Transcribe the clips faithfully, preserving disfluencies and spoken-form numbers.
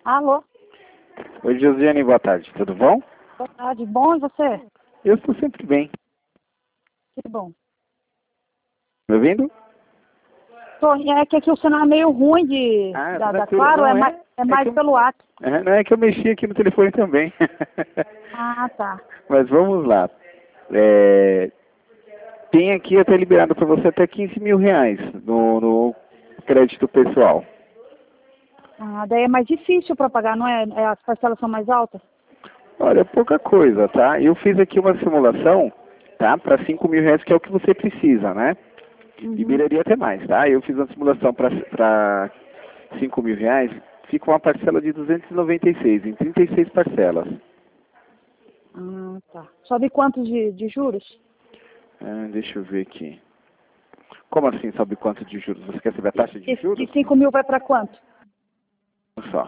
Alô? Oi, Josiane, boa tarde. Tudo bom? Boa tarde. Bom, e você? Eu estou sempre bem. Que bom. Me ouvindo? Tô, é que aqui o sinal é meio ruim de, Ah, da, da tranquilo. Claro, Não, é, é- mais, é é mais que eu- pelo WhatsApp. É, não é que eu mexi aqui no telefone também. Ah, tá. Mas vamos lá. É, tem aqui até liberado para você até quinze mil reais no, no crédito pessoal. Ah, daí é mais difícil para pagar, não é? É, as parcelas são mais altas? Olha, pouca coisa, tá? Eu fiz aqui uma simulação, tá? Para cinco mil reais, que é o que você precisa, né? Uhum. Liberaria até mais, tá? Eu fiz uma simulação para cinco mil reais, fica uma parcela de duzentos e noventa e seis, em trinta e seis parcelas. Ah, tá. Sobe quantos de, de juros? Ah, deixa eu ver aqui. Como assim, sabe quanto de juros? Você quer saber a taxa de De, juros? de cinco mil vai para quanto? Olha só.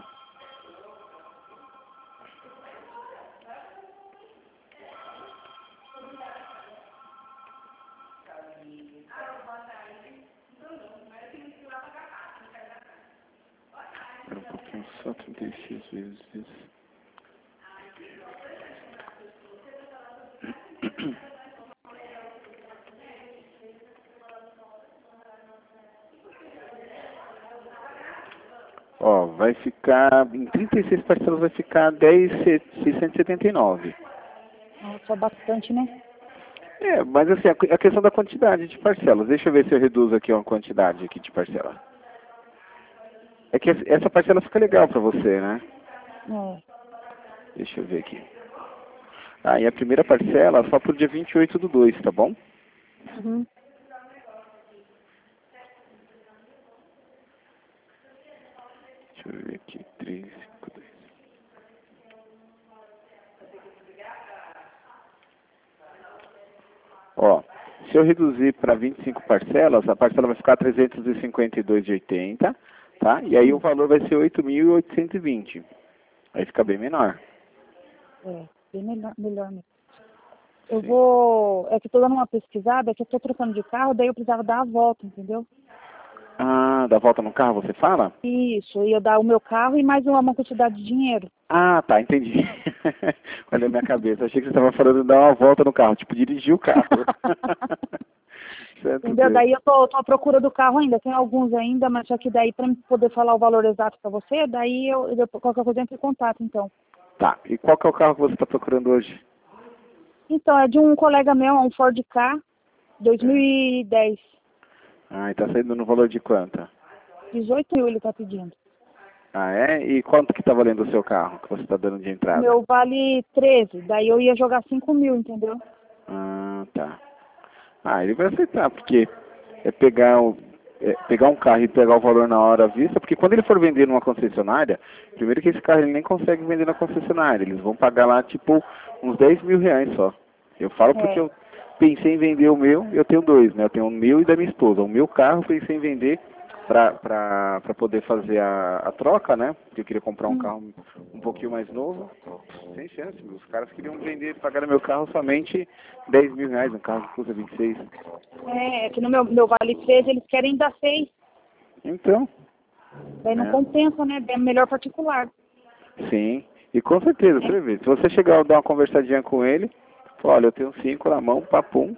Espera um pouquinho, só trinta e seis vezes. Ó, vai ficar, em trinta e seis parcelas vai ficar dez mil seiscentos e setenta e nove. Nossa, é bastante, né? É, mas assim, a que- a questão da quantidade de parcelas. Deixa eu ver se eu reduzo aqui uma quantidade aqui de parcela. É que essa essa parcela fica legal pra você, né? É. Deixa eu ver aqui. Ah, e a primeira parcela só pro dia vinte e oito do dois, tá bom? Uhum. Deixa eu ver aqui. três, cinco, dois. Ó, se eu reduzir para vinte e cinco parcelas, a parcela vai ficar trezentos e cinquenta e dois e oitenta, tá? E aí o valor vai ser oito mil oitocentos e vinte. Aí fica bem menor. É, bem melhor, melhor mesmo. Eu Sim. vou... É que eu tô dando uma pesquisada, é que eu tô trocando de carro, daí eu precisava dar a volta, entendeu? Ah, dá volta no carro, você fala? Isso, eu ia dar o meu carro e mais uma, uma quantidade de dinheiro. Ah, tá, entendi. Olha a minha cabeça, achei que você estava falando de dar uma volta no carro, tipo, dirigir o carro. Certo, Entendeu? Deus. Daí eu tô, tô à procura do carro ainda, tem alguns ainda, mas só que daí para poder falar o valor exato para você, daí eu, eu qualquer coisa eu entro em contato, então. Tá, e qual que é o carro que você está procurando hoje? Então, é de um colega meu, é um Ford Ka, dois mil e dez. Ah, e tá saindo no valor de quanto? dezoito mil ele tá pedindo. Ah, é? E quanto que tá valendo o seu carro que você está dando de O entrada? meu vale treze, daí eu ia jogar cinco mil, entendeu? Ah, tá. Ah, ele vai aceitar, porque é pegar, o, é pegar um carro e pegar o valor na hora à vista, porque quando ele for vender numa concessionária, primeiro que esse carro ele nem consegue vender na concessionária, eles vão pagar lá tipo uns dez mil reais só. Eu falo porque É, eu pensei em vender o meu, eu tenho dois, né? Eu tenho o meu e da minha esposa. O meu carro eu pensei em vender para pra, pra poder fazer a, a troca, né? Porque eu queria comprar um hum, carro um pouquinho mais novo. Sem chance, meu. Os caras queriam vender, pagaram meu carro somente dez mil reais, um carro que custa vinte e seis. é, é que no meu, meu vale treze eles querem dar seis, Então, daí não né? compensa, né? É melhor particular. Sim. E com certeza, você vai ver. Se você chegar a dar uma conversadinha com ele, fala, olha, eu tenho cinco na mão, papum.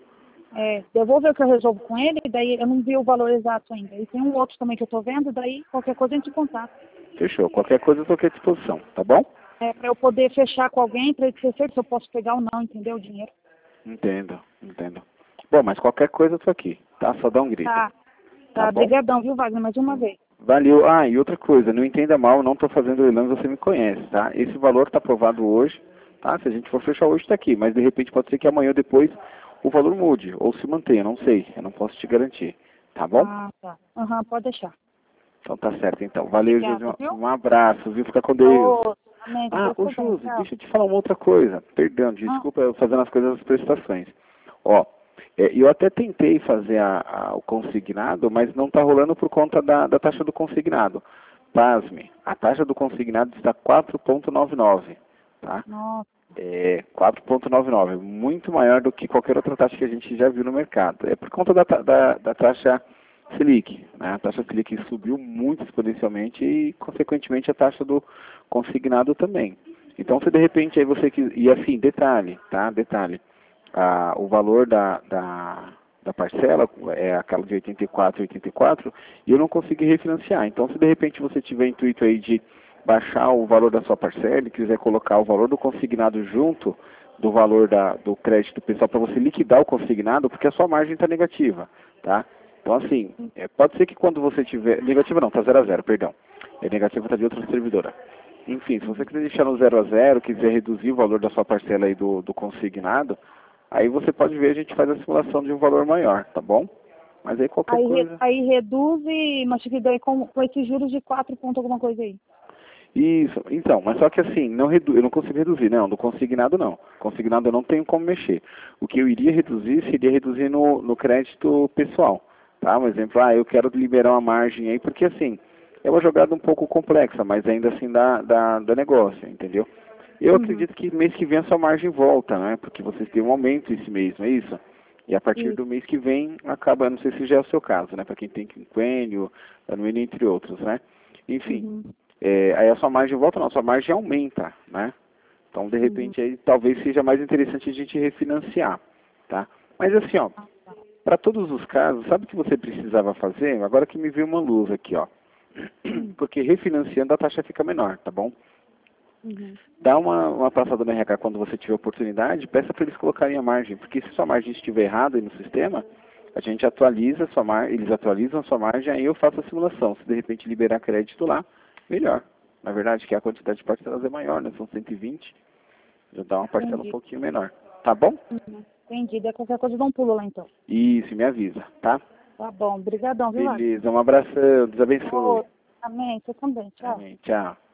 É, eu vou ver o que eu resolvo com ele, daí eu não vi o valor exato ainda. E tem um outro também que eu tô vendo, daí qualquer coisa a gente contato. Fechou. Qualquer coisa eu tô aqui à disposição, tá bom? É, para eu poder fechar com alguém, para ele ter certeza se eu posso pegar ou não, entendeu? O dinheiro. Entendo, entendo. Bom, mas qualquer coisa eu tô aqui, tá? Só dá um grito, Tá, tá tá, bom? brigadão, viu, Wagner? Mais uma vez. Valeu. Ah, e outra coisa, não entenda mal, não tô fazendo leilão, você me conhece, tá? Esse valor tá aprovado hoje, tá? Se a gente for fechar hoje tá aqui, mas de repente pode ser que amanhã ou depois o valor mude, ou se mantenha, não sei, eu não posso te garantir, tá bom? Ah, tá. Aham, pode deixar. Então tá certo, então. Valeu, Josi, Obrigada, viu? um abraço, viu? Fica com Deus. Ô, amém, que Ah, Deus ô te bença. Josi, Tchau. deixa eu te falar uma outra coisa. Perdão, Ah, desculpa eu fazendo as coisas das prestações. Ó, é, eu até tentei fazer a, a- o consignado, mas não está rolando por conta da, da taxa do consignado. Pasme, a taxa do consignado está quatro vírgula noventa e nove, tá? nossa, É quatro vírgula noventa e nove, muito maior do que qualquer outra taxa que a gente já viu no mercado. É por conta da, ta- da, da taxa Selic, né? A taxa Selic subiu muito exponencialmente e, consequentemente, a taxa do consignado também. Então, se de repente aí você quis, e assim, detalhe, tá? Detalhe, ah, o valor da, da, da parcela é aquela de oitenta e quatro, oitenta e quatro, e eu não consegui refinanciar. Então, se de repente você tiver intuito aí de baixar o valor da sua parcela e quiser colocar o valor do consignado junto do valor da, do crédito pessoal para você liquidar o consignado, porque a sua margem está negativa, tá? Então, assim, é, pode ser que quando você tiver... Negativa não, está zero a zero, perdão. É negativa, está de outra servidora. Enfim, se você quiser deixar no zero a zero, quiser reduzir o valor da sua parcela aí do, do consignado, aí você pode ver, a gente faz a simulação de um valor maior, tá bom? Mas aí qualquer Aí, re- coisa... aí reduz e, mas que daí com, com esses juros de quatro ponto alguma coisa aí. Isso, então, mas só que assim, não redu eu não consigo reduzir, não, no consignado não. Consignado eu não tenho como mexer. O que eu iria reduzir seria reduzir no, no crédito pessoal, tá? Um exemplo, ah, eu quero liberar uma margem aí, porque assim, é uma jogada um pouco complexa, mas ainda assim dá, dá, dá negócio, entendeu? Eu Uhum. acredito que mês que vem a sua margem volta, né? Porque vocês têm um aumento esse mês, não é isso? E a partir Isso. do mês que vem, acaba, não sei se já é o seu caso, né? Para quem tem quinquênio, anuênio, entre outros, né? Enfim. Uhum. É, aí a sua margem volta, não, a sua margem aumenta, né? Então, de Uhum. repente, aí talvez seja mais interessante a gente refinanciar, tá? Mas assim, ó, para todos os casos, sabe o que você precisava fazer? Agora que me veio uma luz aqui, ó. Porque refinanciando a taxa fica menor, tá bom? Uhum. Dá uma, uma passada no R H quando você tiver oportunidade, peça para eles colocarem a margem, porque se sua margem estiver errada aí no sistema, a gente atualiza a sua margem, eles atualizam a sua margem, aí eu faço a simulação. Se de repente liberar crédito lá, melhor. Na verdade, que a quantidade de parcelas é maior, né? São cento e vinte, já dá uma parcela um Entendi. pouquinho menor. Tá bom? Uhum. Entendi. Daí qualquer coisa dá um pulo lá então. Isso, me avisa, tá? Tá bom. Obrigadão, viu, Lago? Beleza, um abração, Deus abençoe. Ô, amém. Você também. Tchau. Amém, tchau.